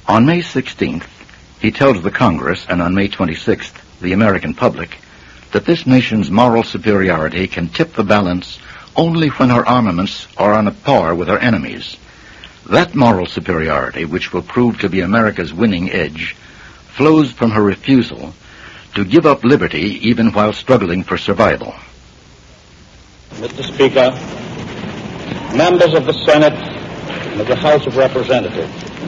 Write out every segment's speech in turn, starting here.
On May 16th, he tells the Congress, and on May 26th, the American public, that this nation's moral superiority can tip the balance only when our armaments are on a par with our enemies. That moral superiority, which will prove to be America's winning edge, flows from her refusal to give up liberty even while struggling for survival. Mr. Speaker, members of the Senate and of the House of Representatives,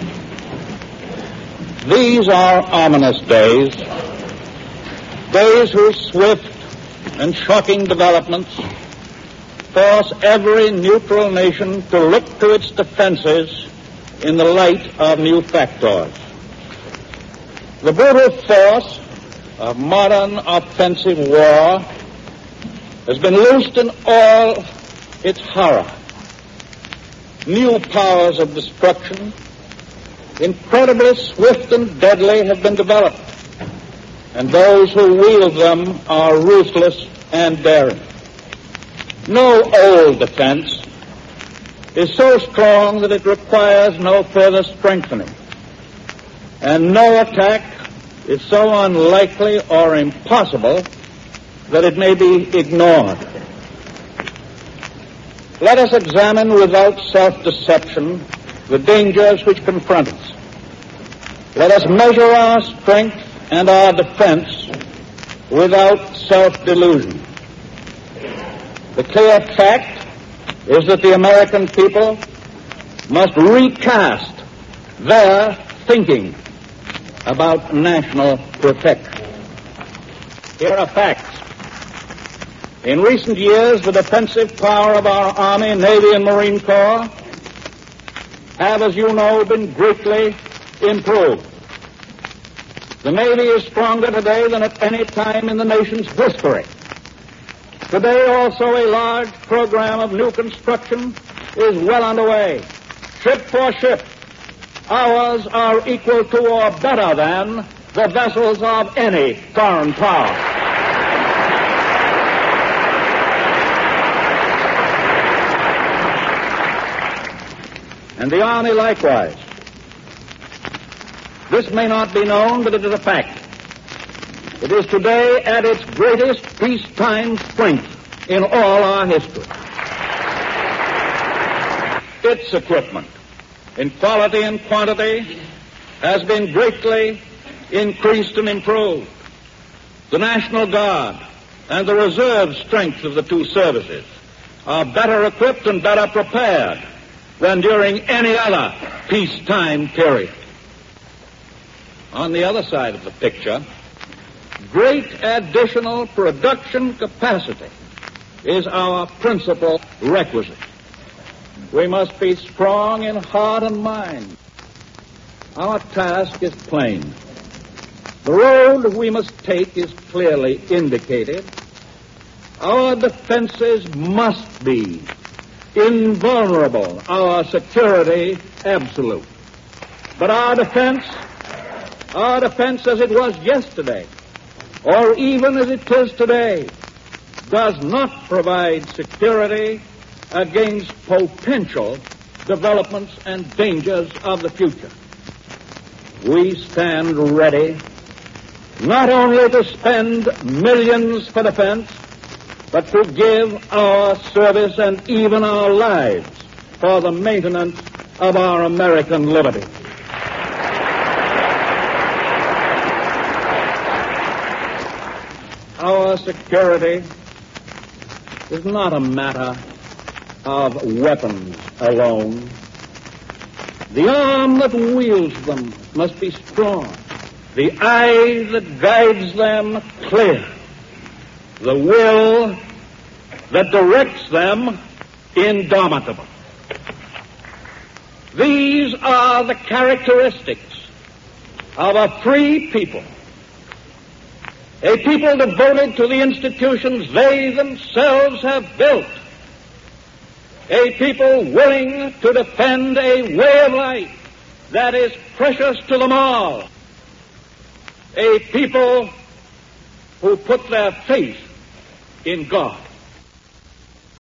these are ominous days, days whose swift and shocking developments force every neutral nation to look to its defenses in the light of new factors. The brutal force of modern offensive war has been loosed in all its horror. New powers of destruction, incredibly swift and deadly, have been developed, and those who wield them are ruthless and daring. No old defense is so strong that it requires no further strengthening, and no attack is so unlikely or impossible that it may be ignored. Let us examine without self-deception the dangers which confront us. Let us measure our strength and our defense without self-delusion. The clear fact is that the American people must recast their thinking about national protection. Here are facts. In recent years, the defensive power of our Army, Navy, and Marine Corps have, as you know, been greatly improved. The Navy is stronger today than at any time in the nation's history. Today, also, a large program of new construction is well underway. Ship for ship, ours are equal to or better than the vessels of any foreign power. And the Army likewise. This may not be known, but it is a fact. It is today at its greatest peacetime strength in all our history. Its equipment, in quality and quantity, has been greatly increased and improved. The National Guard and the reserve strength of the two services are better equipped and better prepared than during any other peacetime period. On the other side of the picture, great additional production capacity is our principal requisite. We must be strong in heart and mind. Our task is plain. The road we must take is clearly indicated. Our defenses must be invulnerable, our security absolute. But our defense as it was yesterday, or even as it is today, does not provide security against potential developments and dangers of the future. We stand ready not only to spend millions for defense, but to give our service and even our lives for the maintenance of our American liberty. Our security is not a matter of weapons alone. The arm that wields them must be strong. The eye that guides them clear. The will that directs them indomitable. These are the characteristics of a free people. A people devoted to the institutions they themselves have built. A people willing to defend a way of life that is precious to them all. A people who put their faith in God.